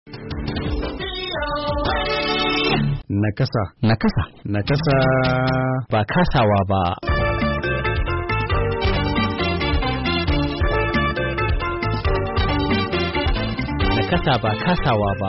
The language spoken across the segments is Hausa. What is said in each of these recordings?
Nakasa. Nakasa. Nakasa. Ba kasawa ba. Nakasa ba kasawa ba.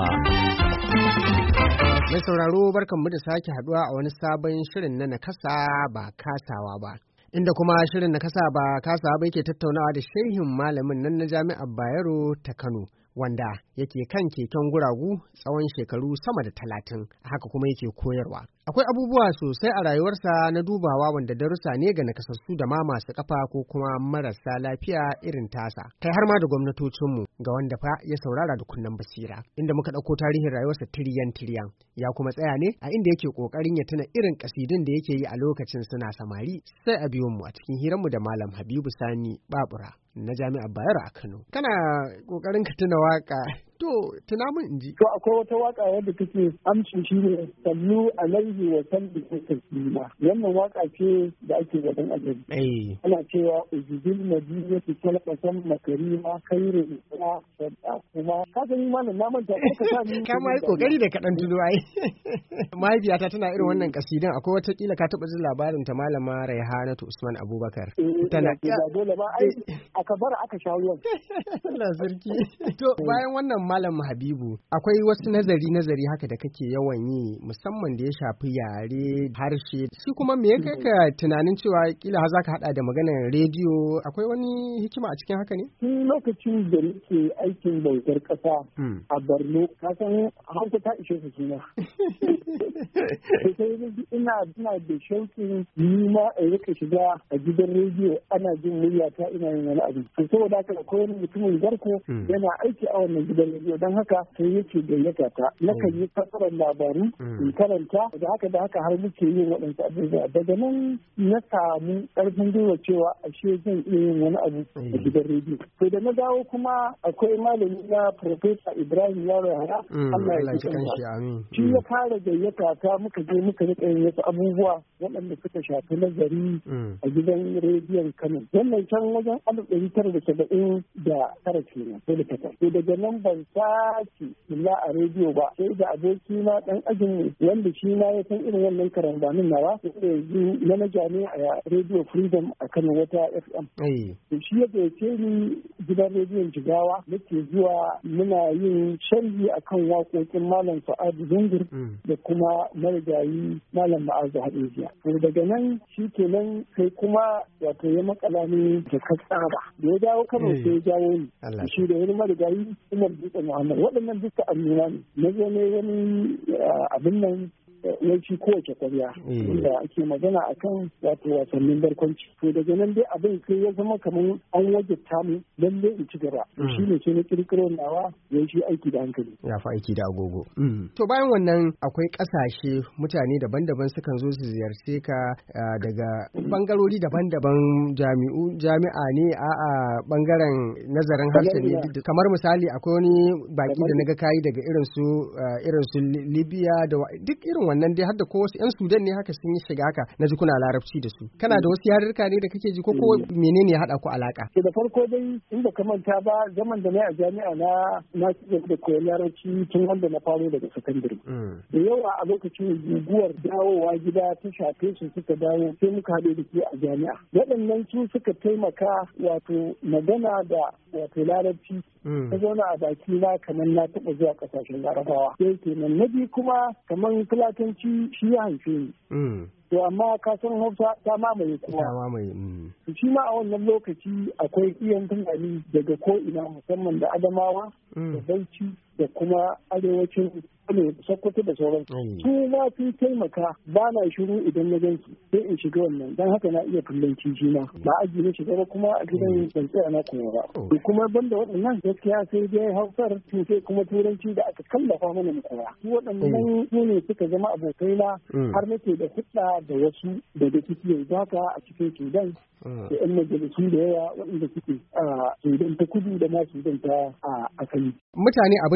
Mai sauraro barkanmu da sake haduwa a wani sabon shirin na Nakasa ba kasawa ba. Inda kuma shirin Nakasa ba kasawa ba yake tattaunawa da shehin malamin nan na Jami'ar Bayero ta Kano, wanda yake kan keken guragu tsawon shekaru sama da 30, haka kuma yake koyarwa. Akwai abubuwa sosai a rayuwarsa na dubawa wanda darussa ne ga nakasassu da ma masu kafa ko kuma marasa lafiya irin tasa, kai har ma da gwamnatocinmu ga wanda fa ya saurara da kunnen basira. Inda muka ɗauko tarihin rayuwarsa tiriyan ya kuma tsaya ne a inda yake ƙoƙarin ya tuna irin kasidun da yake yi a lokacin suna samari. Sai a biyo mu a cikin hiranmu da Malam Habibu Sani Babura na Jami'ar Bayero a Kano. Kana ƙoƙarin ka tuna waka, to tuna mun inji. To akwai wata waka wadda take amshi shi ne sallu alaihi wa sallu taslima. Wannan waka ce da ake gaban ajabi. Ana cewa ujubil madinati talqasan makarima khairu isra sadda kuma ka gani malam na manta ko ka sa ni. Ka mai kokari da kadan tuno ai. Mahaifiyata tana irin wannan kasidan, akwai wata kila ka taba jin labarin ta Malama Raihanatu Usman Abubakar. Tana dole ba ai aka bar aka shawo. Allah sarki. To bayan wannan Malam Habibu, akwai wasu nazari haka da kake yawan yi musamman da ya shafi yare, harshe. Shi kuma me ya kai ka tunanin cewa kila har zaka hada da maganar rediyo? Akwai wani hikima a cikin haka ne? Tun lokacin da nake aikin bautar kasa a Borno, ka san Hausa ta ishe su suna. Ina da shauƙin ni ma a rika shiga a gidan rediyo ana jin murya ta ina yin wani abu. To saboda haka akwai wani mutumin garko yana aiki a wannan gidan rediyo, don haka sai yake gayyata ta. Nakan yi fasarar labaru in karanta da haka har muke yin waɗansu abubuwa. Daga nan na samu ƙarfin gwiwa cewa ashe zan iya yin wani abu a gidan rediyo. To da na dawo kuma akwai malami na Profesa Ibrahim Yaro Yahaya. Allah ya ji kanshi. Amin. Shi ya fara gayyata ta, muka je muka rika yin wasu abubuwa waɗanda suka shafi nazari a gidan rediyon Kano. Wannan can wajen 1979 kenan. To daga nan ban sake kula a rediyo ba, sai da abokina dan ajin wanda shi na ya san irin wannan karambanin nawa, da yanzu manaja ne a Radio Freedom a Kano wata FM. To shi ya gayyace ni gidan rediyon Jigawa, nake zuwa muna yin sharhi akan waƙoƙin Malam Sa'adu Zungur da kuma marigayi Malam Ma'azu Hadejiya. To daga nan shi kenan sai kuma wato ya makala ni da katsaba. Da ya dawo Kano sai ya jawo ni. Shi da wani marigayi Umar Dutse Muhammad. Waɗannan duka amina ne. Na zo ne wani abin nan yanci kowace ƙwarya inda ake magana akan wato wasannin barkwanci. To daga nan dai abin sai ya zama kamar an wajabta mu lalle in ci gaba. Shi ne sai na kirkiro nawa yanci aiki da hankali. Ya fi aiki da agogo. To bayan wannan akwai ƙasashe, mutane daban-daban sukan zo su ziyarce ka daga bangarori daban-daban, jami'a ne a'a bangaren nazarin harshe ne. Kamar misali akwai wani baki da naga kayi daga irin su Libya da duk irin wannan dai, har da ko wasu 'yan Sudan ne haka sun yi shiga haka na ji kuna larabci da su. Kana da wasu yarurruka ne da kake ji ko menene ya haɗa ku alaka? Da farko dai in ba ka manta ba, zaman da na a jami'a na da koyon larabci tun wanda na faro daga sakandare. Da yawa a lokacin guguwar dawowa gida ta shafe su suka dawo, sai muka haɗe da su a jami'a. Waɗannan su suka taimaka wato magana da wato larabci ta zauna a baki na kamar na taɓa zuwa ƙasashen larabawa. Sai kenan na biyu kuma kamar fulatanci shi ya haife ni. To amma ka san Hausa ta mamaye kuma. Ta mamaye. Shi ma a wannan lokaci akwai iyan tunani daga ko ina, musamman da Adamawa da Bauchi da kuma arewacin Kano, Sokoto da sauran. Su ma sun taimaka, ba na shiru idan na gansu sai in shiga wannan, don haka na iya fullanci shi ma. Ba aji na shiga ba kuma a gidan ban tsaya na koya ba. To kuma banda waɗannan gaskiya sai dai Hausar sai kuma Turanci da aka kallafa mana mu koya. Su waɗannan su ne suka zama abokaina har nake da hudda da wasu daga ciki yanzu haka a cikin Sudan da 'yan majalisu da yawa waɗanda suke a Sudan ta kudu da ma Sudan ta asali. Mutane abin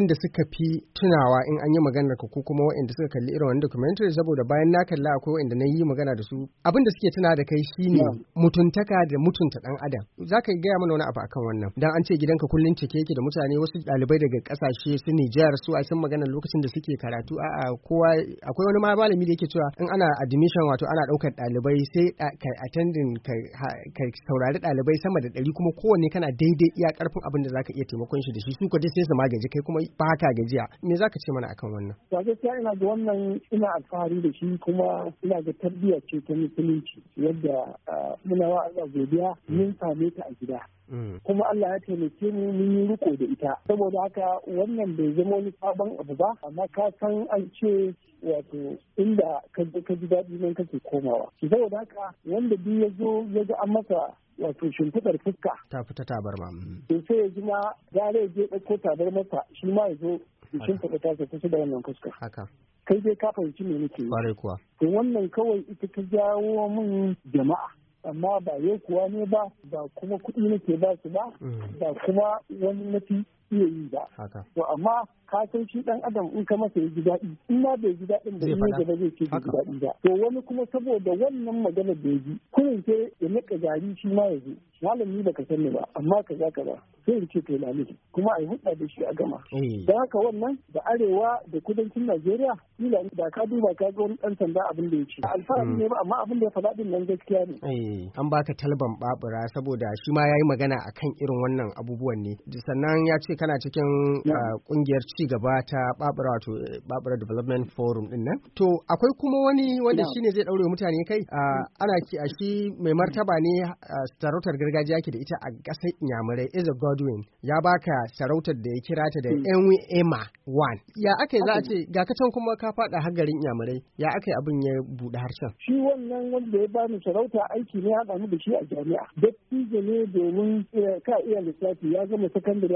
waɗanda suka fi tunawa in an yi maganar ka ko kuma waɗanda suka kalli irin wani documentary, saboda bayan na kalla akwai waɗanda na yi magana da su abin da suke tuna da kai shine mutuntaka da mutunta ɗan adam. Za ka gaya mana wani abu akan wannan? Dan an ce gidanka kullum cike yake da mutane, wasu ɗalibai daga ƙasashe su Nijar su a san magana lokacin da suke karatu, kowa akwai wani malami da yake cewa in ana admission wato ana ɗaukar ɗalibai sai kai attending kai saurari ɗalibai sama da 100 kuma kowanne kana daidai iya ƙarfin abin da zaka iya taimakon shi da shi, su ko dai sai su magaji kai kuma ba ka gajiya. Me zaka ce mana akan wannan? Gaskiya ina da wannan, ina alfahari da shi kuma ina ga tarbiyya ce ta musulunci yadda muna wa Allah godiya mun same ta a gida. Kuma Allah ya taimake mu mun yi riko da ita, saboda haka wannan bai zama wani sabon abu ba, amma ka san an ce wato inda ka ji daɗi nan kake komawa. Saboda haka wanda duk ya zo ya ga an masa wato shimfiɗar fuska ta fita tabarma, to sai ya ji ma gare je ɗauko tabarmarsa shi ma ya zo ya shimfiɗa ta kusa da wannan fuska. Haka kai dai ka fahimci me nake yi. Kwarai kuwa. To wannan kawai ita ta jawo min jama'a, amma ba yau kuwa ne ba kuma kuɗi nake ba su ba kuma wani nafi iya yi ba. To amma ka san shi dan adam in ka masa ya ji daɗi, in ma bai ji daɗin da ne gaba zai ce bai ji daɗi ba. To wani kuma saboda wannan magana da ya ji kurin sai ya nika gari shi ma ya zo. Malami baka sani ba amma ka za ka ba sai ya ce kai lalisi kuma a yi hudda da shi a gama. Don haka wannan da arewa da kudancin Najeriya kila da ka duba ka ga wani ɗan sanda abin da ya ce. Alfahari ne ba amma abin da ya faɗa din nan gaskiya ne. An baka talban babura saboda shi ma ya yi magana akan irin wannan abubuwan ne. Sannan ya ce kana cikin kungiyar ci gaba ta babura, wato babura development forum din nan. To akwai kuma wani wanda shine zai daure mutane kai, ana ki a shi mai martaba ne sarautar gargajiya ke da ita a ƙasar Inyamurai, Eze Godwin ya baka sarautar da ya kira ta da Enwe Ema 1. Ya aka yi za a ce ga ka can kuma ka faɗa har garin Inyamurai, ya aka yi abin ya buɗe harshen? Shi wannan wanda ya bani sarauta aiki ne ya damu da shi a jami'a. Dattijo ne domin ka iya lissafi ya gama sakandare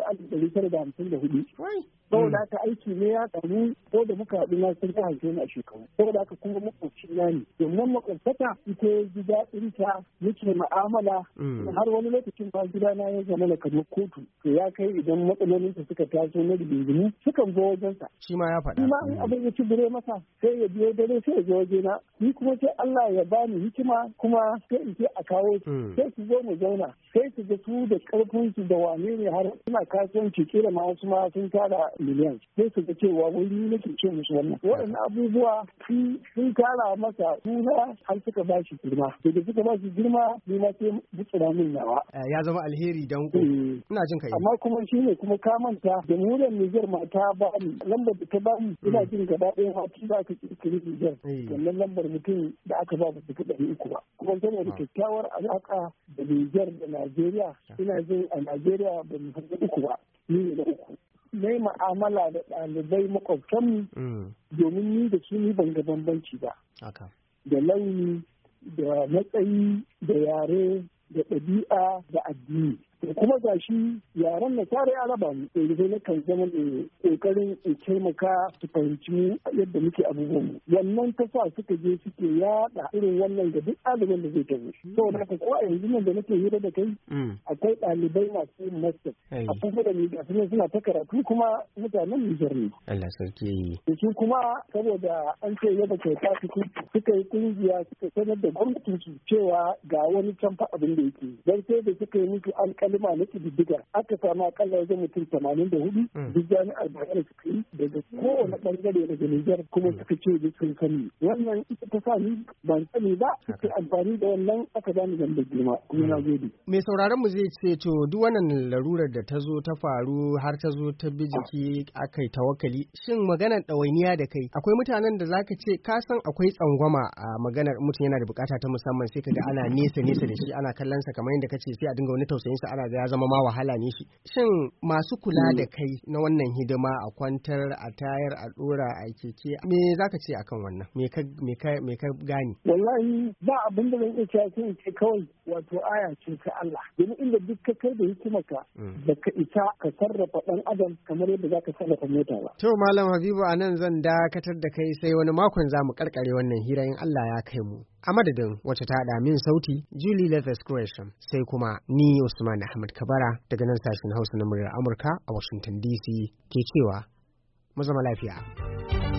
1954. Saboda haka aiki ne ya damu ko da muka haɗu na sun ta haife ni a shekaru. Saboda haka kuma makwabci na ne. Domin makwabtaka ita ji daɗin ta yake ma'amala har wani lokacin ba gida na ya zama na kamar kotu. To ya kai idan matsalolinsa suka taso na rigingimu sukan zo wajensa. Shi ma ya faɗa. Shi ma in abin ya ci bire masa sai ya biyo dare sai ya zo wajena. Ni kuma sai Allah ya bani hikima kuma sai in ce a kawo sai su zo mu zauna. Sai su ga su da ƙarfinsu da wane ne har suna kasuwanci kila ma wasu ma sun tara miliyan. Sai su ga cewa wani nake ce musu wannan. Waɗannan abubuwa sun kara masa suna har suka ba shi girma. Da suka ba shi girma ni ma sai butsura min nawa. Ya zama alheri dan ku. Ina jin kai. Amma kuma shi ne kuma ka manta jamhuriyar Nijar ma ta ba ni lambar da ta ba ni ina jin gaba ɗaya ma tun da aka kirkiri Nijar. Wannan lambar mutum da aka ba su fi 300 ba. Kuma saboda kyakkyawar alaƙa da Nijar da Najeriya ina jin a Najeriya ba mu fi 3 ba. Ni ne na 3. Na yi ma'amala da ɗalibai makwabtanmu domin ni da su ni ban ga bambanci ba. Da launi, da matsayi, da yare, da ɗabi'a, da addini. Kuma ga shi yaren na tare ya raba mu sai na kan zama da kokarin in taimaka su fahimci mu yadda muke abubuwan mu wannan ta sa suka je suke yada irin wannan ga duk ɗaliban da zai tafi saboda haka ko a yanzu nan da nake hira da kai akwai ɗalibai masu yin master a kusa da ni ga suna ta karatu kuma mutanen Nijar ne. Allah sarki. Su kuma saboda an ce yadda kyauta suka yi kungiya suka sanar da gwamnatin su cewa ga wani can fa abin da yake dan sai da suka yi musu alƙalima na ƙididdiga aka samu akalla wajen mutum 84 duk jami'ar da suka yi daga kowane ɓangare daga Nijar kuma suka ce da sun sani wannan ita ta sa ni ban sani ba suka amfani da wannan aka bani zan da girma kuma na gode. Mai sauraron mu zai ce to duk wannan larurar da ta zo ta faru har ta zo ta bi jiki aka yi tawakkali shin maganar ɗawainiya da kai akwai mutanen da zaka ce ka san akwai tsangwama a maganar mutum yana da bukata ta musamman sai kaga ana nesa da shi ana kallon sa kamar yadda kace sai a dinga wani tausayin sa ana ga ya zama ma wahala ne shi shin masu kula da kai na wannan hidima a kwantar a tayar a dora a keke me zaka ce akan wannan me ka gani? Wallahi ba abin da zan iya cewa sai ce kawai wato aya ce ta Allah domin inda duk ka kai da hikimarka da ka isa ka sarrafa dan adam kamar yadda zaka sarrafa mota ba. To Malam Habibu anan zan dakatar da kai sai wani makon zamu karkare wannan hira in Allah ya kai mu. A madadin wacce ta haɗa min sauti Julie Leathers Gresham sai kuma ni Usman Ahmad Kabara daga nan sashen Hausa na muryar Amurka a Washington DC ke cewa mu zama lafiya.